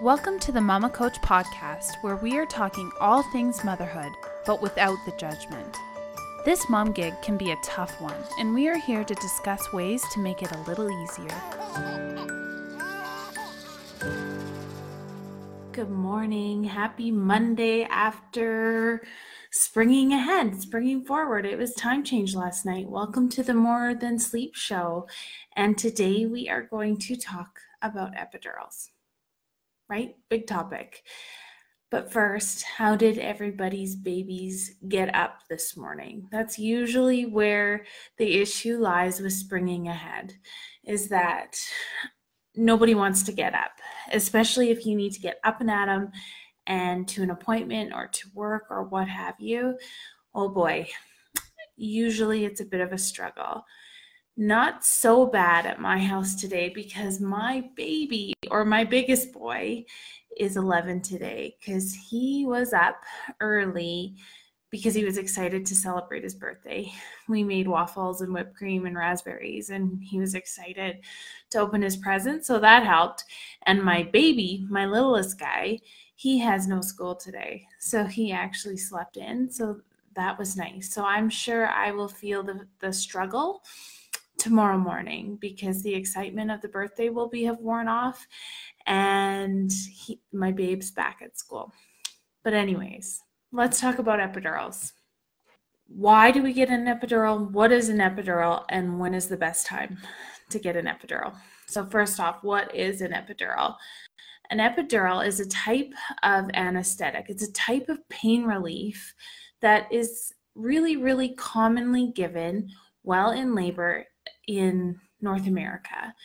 Welcome to the Mama Coach podcast, where we are talking all things motherhood, but without the judgment. This mom gig can be a tough one, and we are here to discuss ways to make it a little easier. Good morning. Happy Monday after springing ahead, springing forward. It was time change last night. Welcome to the More Than Sleep show. And today we are going to talk about epidurals. Right? Big topic. But first, how did everybody's babies get up this morning? That's usually where the issue lies with springing ahead, is that nobody wants to get up, especially if you need to get up and at 'em and to an appointment or to work or what have you. Oh boy, usually it's a bit of a struggle. Not so bad at my house today because my baby, or my biggest boy, is 11 today because he was up early because he was excited to celebrate his birthday. We made waffles and whipped cream and raspberries, and he was excited to open his present, so that helped. And my baby, my littlest guy, he has no school today, so he actually slept in, so that was nice. So I'm sure I will feel the struggle tomorrow morning because the excitement of the birthday will have worn off, and my babe's back at school. But anyways, let's talk about epidurals. Why do we get an epidural? What is an epidural, and when is the best time to get an epidural? So first off, what is an epidural? An epidural is a type of anesthetic. It's a type of pain relief that is really, really commonly given while in labor in North America.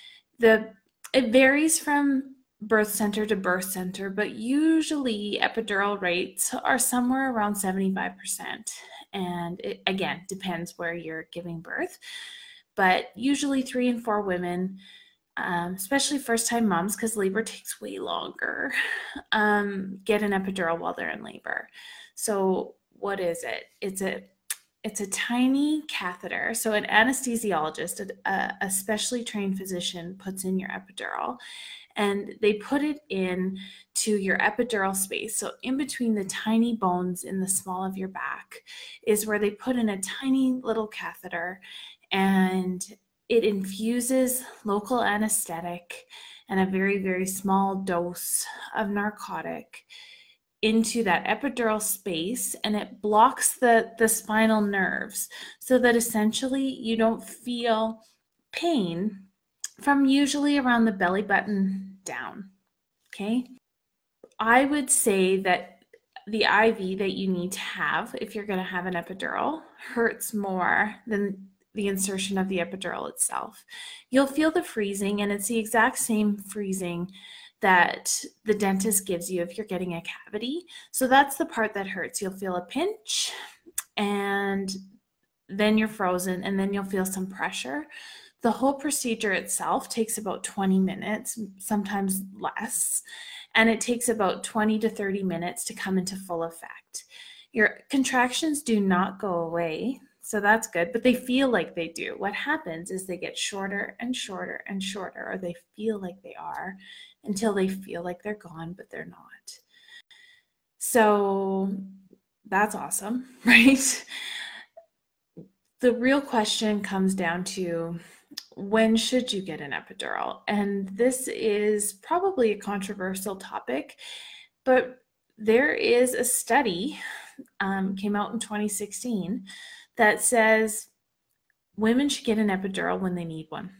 It varies from birth center to birth center, but usually epidural rates are somewhere around 75%. And it, again, depends where you're giving birth. But usually 3 in 4 women, especially first-time moms, because labor takes way longer, get an epidural while they're in labor. So what is it? It's a tiny catheter. So an anesthesiologist, a specially trained physician, puts in your epidural, and they put it in to your epidural space. So in between the tiny bones in the small of your back is where they put in a tiny little catheter, and it infuses local anesthetic and a very, very small dose of narcotic into that epidural space, and it blocks the spinal nerves so that essentially you don't feel pain from usually around the belly button down. Okay. I would say that the IV that you need to have if you're going to have an epidural hurts more than the insertion of the epidural itself. You'll feel the freezing, and it's the exact same freezing that the dentist gives you if you're getting a cavity. So that's the part that hurts. You'll feel a pinch, and then you're frozen, and then you'll feel some pressure. The whole procedure itself takes about 20 minutes, sometimes less, and it takes about 20 to 30 minutes to come into full effect. Your contractions do not go away, so that's good, but they feel like they do. What happens is they get shorter and shorter and shorter, or they feel like they are, until they feel like they're gone, but they're not. So that's awesome, right? The real question comes down to, when should you get an epidural? And this is probably a controversial topic, but there is a study, came out in 2016, that says women should get an epidural when they need one.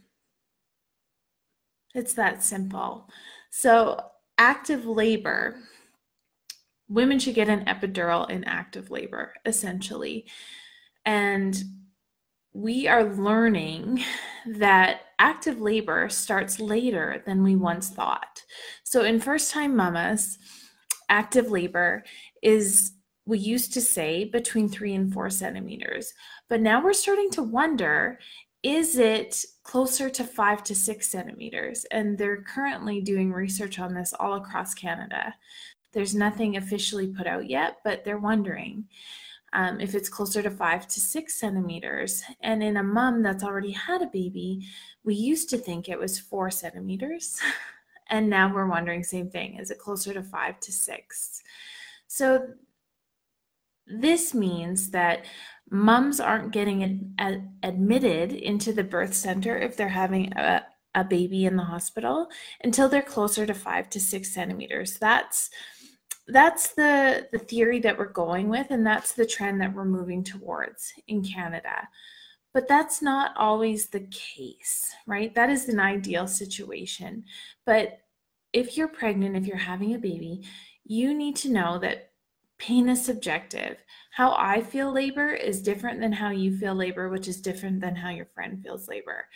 It's that simple. So active labor, women should get an epidural in active labor, essentially. And we are learning that active labor starts later than we once thought. So in first-time mamas, active labor is, we used to say, between 3 and 4 centimeters. But now we're starting to wonder, is it closer to 5 to 6 centimeters? And they're currently doing research on this all across Canada. There's nothing officially put out yet, but they're wondering if it's closer to 5 to 6 centimeters. And in a mom that's already had a baby, we used to think it was 4 centimeters. And now we're wondering, same thing, is it closer to 5 to 6? So this means that moms aren't getting admitted into the birth center if they're having a baby in the hospital until they're closer to 5 to 6 centimeters. That's the theory that we're going with, and that's the trend that we're moving towards in Canada. But that's not always the case, right? That is an ideal situation. But if you're pregnant, if you're having a baby, you need to know that pain is subjective. How I feel labor is different than how you feel labor, which is different than how your friend feels labor.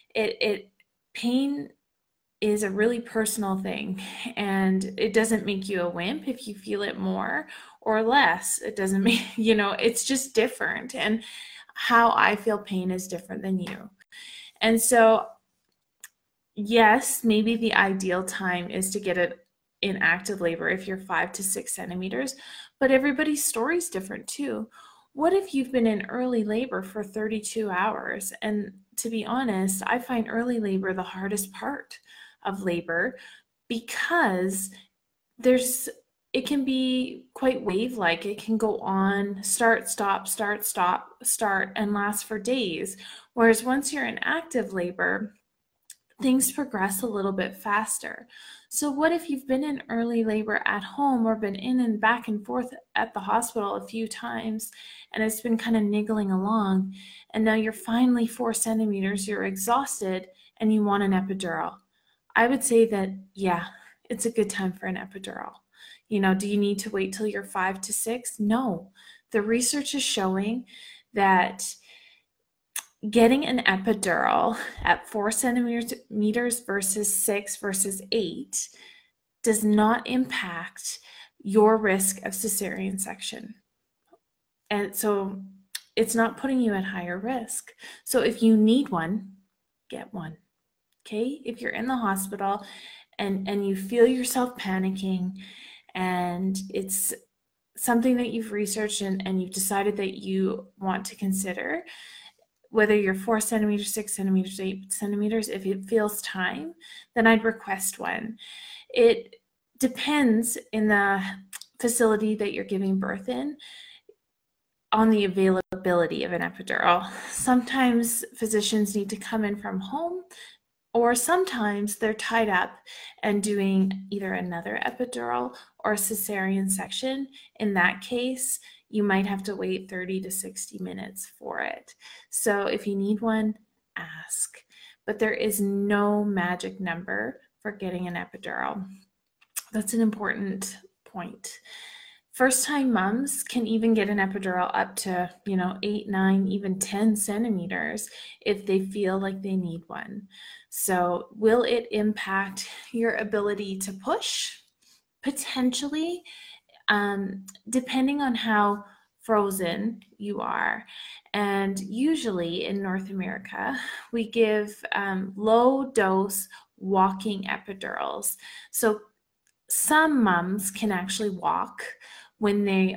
Pain is a really personal thing, and it doesn't make you a wimp if you feel it more or less. It doesn't mean, it's just different. And how I feel pain is different than you. And so, yes, maybe the ideal time is to get it in active labor if you're 5 to 6 centimeters, but everybody's story is different too. What if you've been in early labor for 32 hours? And to be honest, I find early labor the hardest part of labor because it can be quite wave-like. It can go on, start, stop, start, stop, start, and last for days. Whereas once you're in active labor, things progress a little bit faster. So what if you've been in early labor at home or been in and back and forth at the hospital a few times, and it's been kind of niggling along, and now you're finally 4 centimeters, you're exhausted, and you want an epidural? I would say that, yeah, it's a good time for an epidural. Do you need to wait till you're 5 to 6? No. The research is showing that getting an epidural at 4 centimeters versus 6 versus 8 does not impact your risk of cesarean section. And so it's not putting you at higher risk. So if you need one, get one. Okay? If you're in the hospital and you feel yourself panicking and it's something that you've researched and you've decided that you want to consider, whether you're 4 centimeters, 6 centimeters, 8 centimeters, if it feels time, then I'd request one. It depends in the facility that you're giving birth in on the availability of an epidural. Sometimes physicians need to come in from home, or sometimes they're tied up and doing either another epidural or a cesarean section. In that case, you might have to wait 30 to 60 minutes for it. So if you need one, ask. But there is no magic number for getting an epidural. That's an important point. First-time moms can even get an epidural up to, 8, 9, even 10 centimeters if they feel like they need one. So will it impact your ability to push? Potentially, depending on how frozen you are. And usually in North America, we give low dose walking epidurals. So some moms can actually walk when they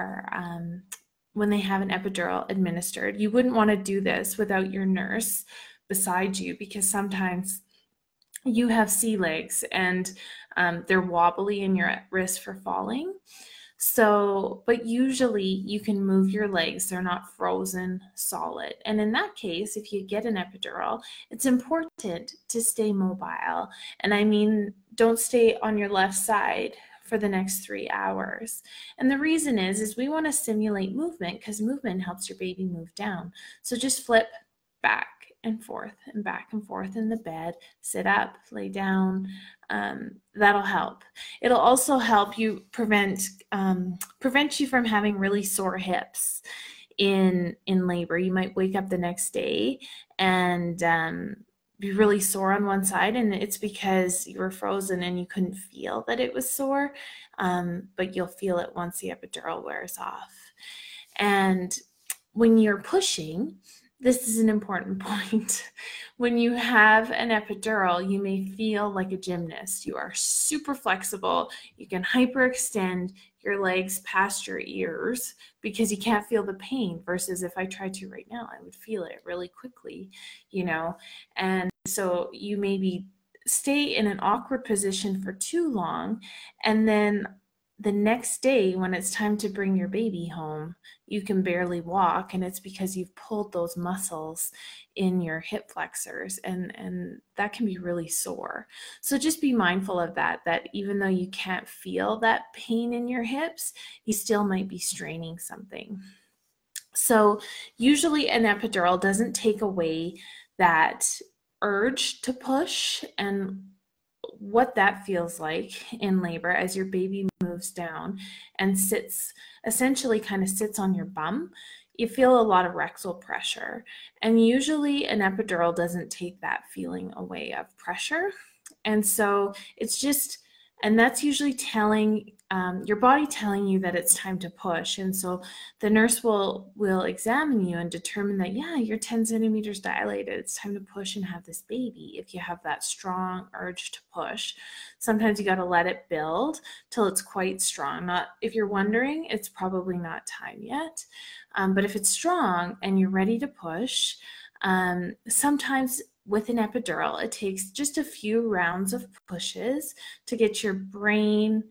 have an epidural administered. You wouldn't want to do this without your nurse beside you, because sometimes you have sea legs and they're wobbly and you're at risk for falling. So, but usually you can move your legs. They're not frozen solid. And in that case, if you get an epidural, it's important to stay mobile. And I mean, don't stay on your left side for the next 3 hours. And the reason is we want to simulate movement, because movement helps your baby move down. So just flip back and forth and back and forth in the bed, sit up, lay down. That'll help. It'll also help you prevent you from having really sore hips in labor. You might wake up the next day and be really sore on one side, and it's because you were frozen and you couldn't feel that it was sore, but you'll feel it once the epidural wears off. And when you're pushing, this is an important point. When you have an epidural, you may feel like a gymnast. You are super flexible. You can hyperextend your legs past your ears because you can't feel the pain, versus if I tried to right now, I would feel it really quickly, And so you may be stay in an awkward position for too long, and then the next day when it's time to bring your baby home, you can barely walk, and it's because you've pulled those muscles in your hip flexors, and that can be really sore. So just be mindful of that even though you can't feel that pain in your hips, you still might be straining something. So usually an epidural doesn't take away that urge to push and what that feels like in labor as your baby moves down and essentially kind of sits on your bum. You feel a lot of rectal pressure. And usually an epidural doesn't take that feeling away of pressure. And so it's just, and that's usually telling your body telling you that it's time to push. And so the nurse will examine you and determine that, yeah, you're 10 centimeters dilated. It's time to push and have this baby if you have that strong urge to push. Sometimes you got to let it build till it's quite strong. Not if you're wondering, it's probably not time yet. But if it's strong and you're ready to push, sometimes with an epidural, it takes just a few rounds of pushes to get your brain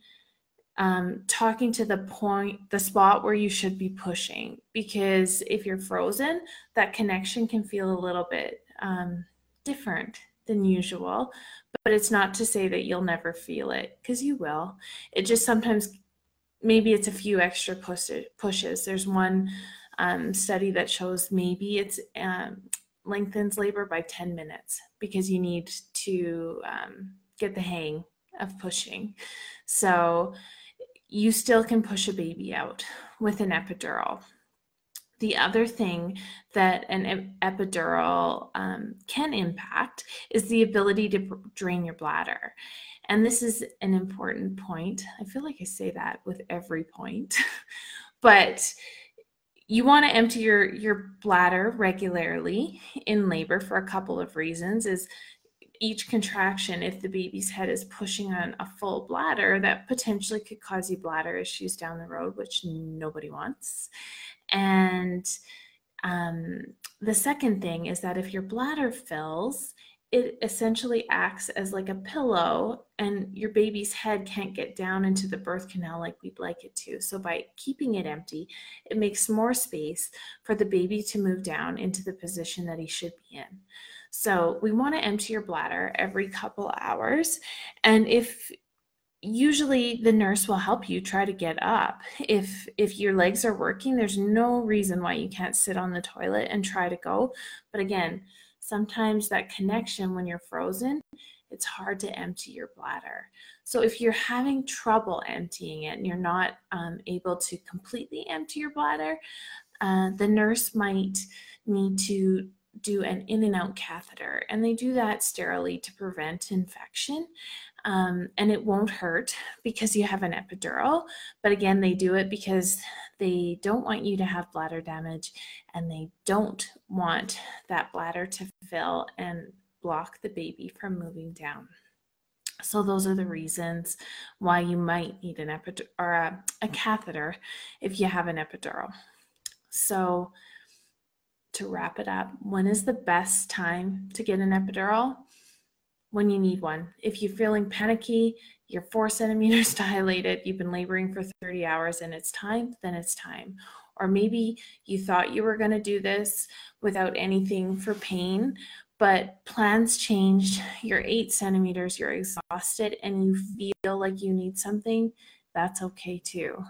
talking to the spot where you should be pushing. Because if you're frozen, that connection can feel a little bit different than usual. But it's not to say that you'll never feel it, because you will. It just sometimes, maybe it's a few extra pushes. There's one study that shows maybe it's lengthens labor by 10 minutes because you need to get the hang of pushing. So you still can push a baby out with an epidural. The other thing that an epidural can impact is the ability to drain your bladder. And this is an important point. I feel like I say that with every point, but you want to empty your bladder regularly in labor for a couple of reasons. Is each contraction, if the baby's head is pushing on a full bladder, that potentially could cause you bladder issues down the road, which nobody wants. And the second thing is that if your bladder fills, it essentially acts as like a pillow, and your baby's head can't get down into the birth canal like we'd like it to. So by keeping it empty, it makes more space for the baby to move down into the position that he should be in. So we want to empty your bladder every couple hours. And if usually the nurse will help you try to get up. If your legs are working, there's no reason why you can't sit on the toilet and try to go. But again, sometimes that connection when you're frozen, it's hard to empty your bladder. So if you're having trouble emptying it and you're not able to completely empty your bladder, the nurse might need to do an in and out catheter, and they do that sterilely to prevent infection. And it won't hurt because you have an epidural. But again, they do it because they don't want you to have bladder damage, and they don't want that bladder to fill and block the baby from moving down. So those are the reasons why you might need an epidural or a catheter if you have an epidural. So to wrap it up, when is the best time to get an epidural? When you need one. If you're feeling panicky, you're 4 centimeters dilated, you've been laboring for 30 hours and it's time, then it's time. Or maybe you thought you were going to do this without anything for pain, but plans changed, you're 8 centimeters, you're exhausted, and you feel like you need something, that's okay too.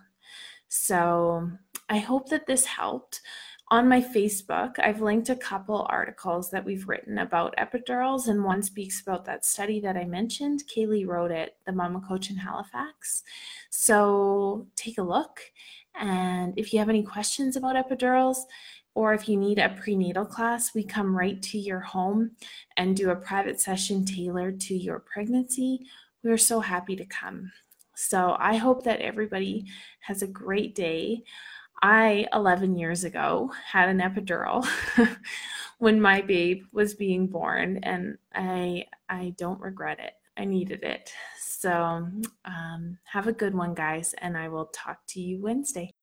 So I hope that this helped. On my Facebook, I've linked a couple articles that we've written about epidurals, and one speaks about that study that I mentioned. Kaylee wrote it, the Mama Coach in Halifax. So take a look. And if you have any questions about epidurals, or if you need a prenatal class, we come right to your home and do a private session tailored to your pregnancy. We're so happy to come. So I hope that everybody has a great day. I, 11 years ago, had an epidural when my babe was being born, and I don't regret it. I needed it. So have a good one, guys, and I will talk to you Wednesday.